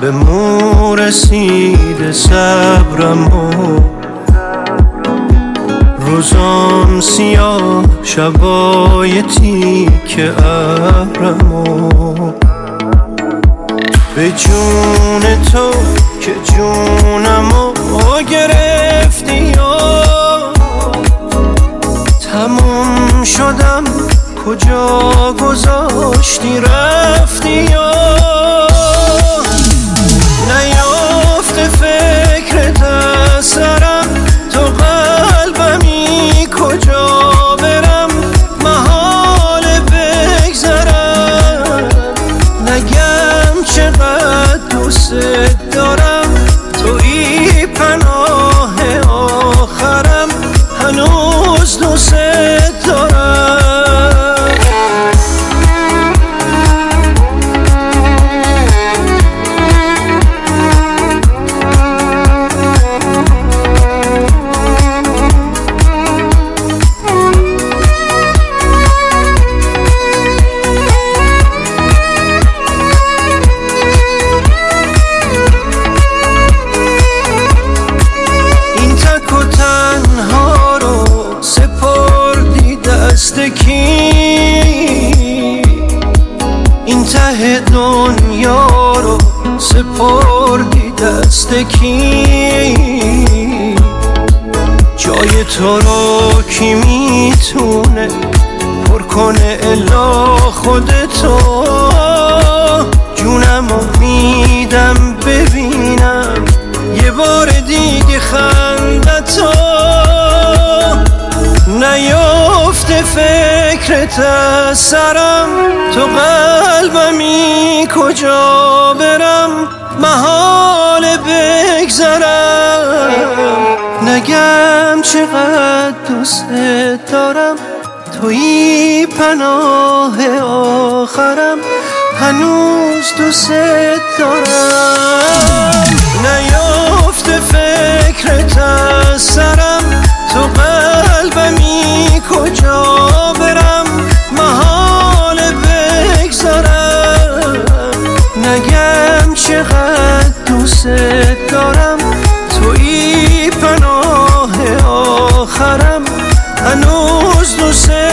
به مو رسیده صبرم و روزام سیاه شبای تیک ابرم و به جون تو که جونمو گرفتی یا تموم شدم کجا گذاشتی رفتی یا نیافته فکرت از سرم تو قلبمی کجا برم محال بگذرم نگم چقدر دوست دارم تویی پناه آخرم هنوز دوست دارم این ته دنیا رو سپردی دست کی جای تو رو کی میتونه پر کنه الا خودتو جونمو میدم ببینم یه بار دیگه خندتو نیافته فکرت از سرم تو قلبمی کجا برم محال بگذرم نگم چقدر دوست دارم تویی پناه آخرم هنوز دوست دارم نیافته فکرت از سرم تو قلبمی کجا برم محال بگذارم نگم چقدر دوست دارم تویی پناه آخرم هنوز دوست